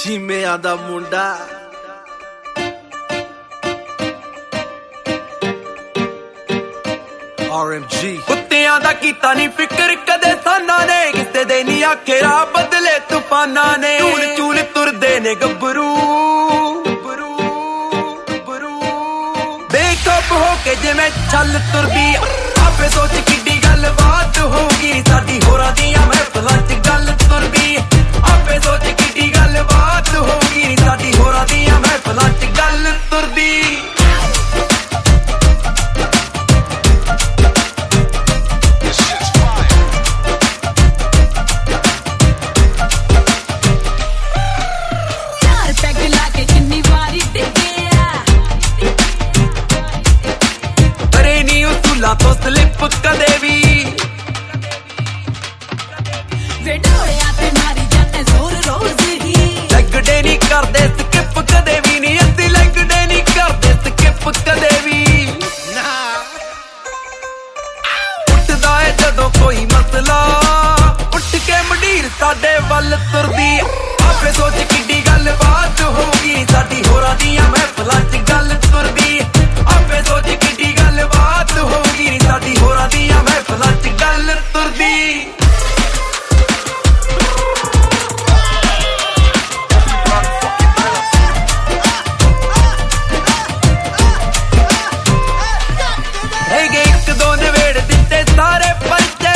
ਚੀਮਿਆਂ ਦਾ ਮੁੰਡਾ RMG ਕੁੱਤਿਆਂ ਦਾ ਕੀਤਾ ਨਹੀਂ ਫਿਕਰ ਕਦੇ ਸਾਨਾ ਨੇ ਕਿਸੇ ਦੇ ਨਹੀਂ ਆਖਿਆ ਬਦਲੇ ਤੂਫਾਨਾਂ ਨੇ ਚੂਲ ਚੂਲ ਤੁਰਦੇ ਨੇ ਗੱਭਰੂ ਬੇਖੌਫ ਹੋ ਕੇ ਜਿਵੇਂ ਛੱਲ ਤੁਰਦੀ ਆਪੇ ਸੋਚ ਕਿੱਡੀ ਗੱਲ ਬਾਤ ਹੋਊਗੀ ਸਾਡੀ ਹੋਰਾਂ ਦੀਆਂ ਮਹਿਫਲਾਂ 'ਚ ਗੱਲ ਤੁਰਦੀ ਆਪੇ ਸੋਚ ਕਿੱਡੀ ਗੱਲ ਬਾਤ ਹੋਊਗੀ ਸਾਡੀ ਹੋਰਾਂ ਦੀਆਂ ਮਹਿਫਲਾਂ 'ਚ ਗੱਲ ਤੁਰਦੀ ਤੋਂ ਸਲਿੱਪ ਕਦੇ ਵੀ ਵੇਡੋੜਿਆ ਤੇ ਮਾਰੀ ਜਾਂਦੇ ਜ਼ੋਰ ਰੋਜ਼ ਹੀ ਲੱਗਦੇ ਨਹੀਂ ਕਰਦੇ ਸਕਿਪ ਕਦੇ ਵੀ ਨਹੀਂ ਅਸੀਂ ਲੱਗਦੇ ਨਹੀਂ ਕਰਦੇ ਸਕਿਪ ਕਦੇ ਵੀ ਨਾ ਉੱਠਦਾ ਏ ਜਦੋਂ ਕੋਈ ਮਸਲਾ ਉੱਠ ਕੇ ਮੰਡੀਰ ਸਾਡੇ ਵੱਲ ਤੁਰਦੀ ਆਪੇ ਸੋਚ ਕਿੱਡੀ ਗੱਲ ਬਾਤ ਹੋਊਗੀ ਸਾਡੀ ਹੋਰਾਂ ਦੀਆਂ ਮਹਿਫਲਾਂ 'ਚ ਗੱਲ ਤੁਰਦੀ ਆਪੇ ਸੋਚ ਕਿੱਡੀ ਗੱਲ ਬਾਤ ਹੋਊਗੀ ਸਾਡੀ ਹੋਰਾਂ ਦੀਆਂ ਮਹਿਫਲਾਂ 'ਚ ਗੱਲ ਤੁਰਦੀ ਹੈਗੇ ਇੱਕ ਦੋ ਨਵੇੜ ਦਿੱਤੇ ਸਾਰੇ ਪਰਚੇ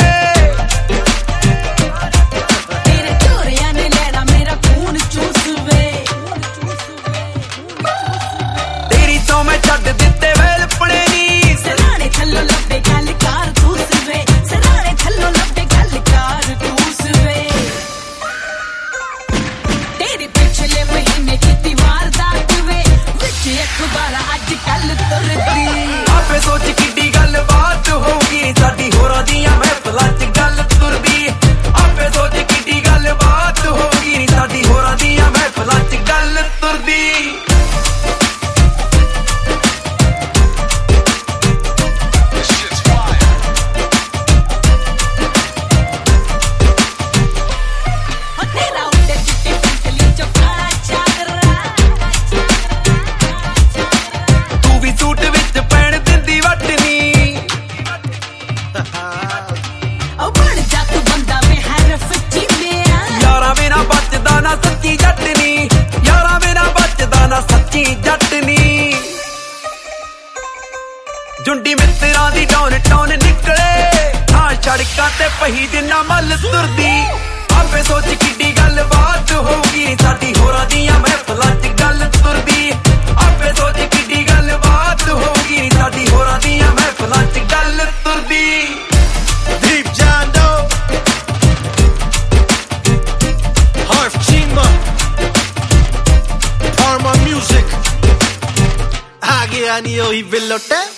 ਤੇਰੇ ਚੋਰਿਆਂ ਨੇ ਲੈਣਾ ਮੇਰਾ ਖੂਨ ਚੂਸਵੇ ਤੇਰੀ ਤੋਂ ਮੈਂ ਛੱਡ ਦਿੱਤੇ ਵੇਲ ਪੜੇ ਨੀ ਸਰਾਣੇ ਥੱਲੋਂ ਲੱਭੇ ਗੱਲ ਕਾਰ ਦੂਸਵੇ ਸਰਾਣੇ ਥੱਲੋਂ ਲੱਭੇ ਗੱਲ ਕਾਰ ਦੂਸਵੇ ਤੇਰੀ ਪਿਛਲੇ ਮਹੀਨੇ ਕੀਤੀ ਵਾਰਦਾਤ ਵੇ ਵਿੱਚ ਅਖਬਾਰਾਂ ਅੱਜ ਕੱਲ ਤੁਰਦੀ ਆਪੇ ਸੋਚ ਕਿੱਡੀ ਗੱਲ ਬਾਤ ਹੋਊਗੀ ਸਾਡੀ ਹੋਰਾਂ ਦੀਆਂ ਮਹਿਫਲਾਂ 'ਚ ਗੱਲ ਤੁਰਦੀ ਆਪੇ ਸੋਚ ਕਿੱਡੀ ਗੱਲ ਬਾਤ ਹੋਊਗੀ ਸਾਡੀ ਹੋਰਾਂ ਦੀਆਂ ਮਹਿਫਲਾਂ 'ਚ ਗੱਲ ਤੁਰਦੀ ਜੁੰਡੀ ਮਿੱਤਰਾਂ ਦੀ ਡਾਊਨ ਨਿਕਲੇ ਹਾਂ ਸੜਕਾਂ ਤੇ ਪਹੀ ਜਿੰਨਾ ਮੱਲ ਤੁਰਦੀ ਆਪੇ ਸੋਚ ਕਿੱਡੀ ਗੱਲ ਬਾਤ ਹੋਊਗੀ ਸਾਡੀ ਹੋਰਾਂ ਦੀਆਂ ਮਹਿਫਲਾਂ 'ਚ ਗੱਲ ਤੁਰਦੀ ਆਪੇ ਸੋਚ ਕਿੱਡੀ ਗੱਲ ਬਾਤ ਹੋਊਗੀ ਸਾਡੀ ਹੋਰਾਂ ਦੀਆਂ ਮਹਿਫਲਾਂ 'ਚ ਗੱਲ ਤੁਰਦੀ ਦੀਪ ਜਾਂਦੋ ਹਾਰਫ ਚੀਮਾ Parma Music ਆ ਗਿਆ ਨੀ ਉਹੀ ਵਿਲੋਟੇ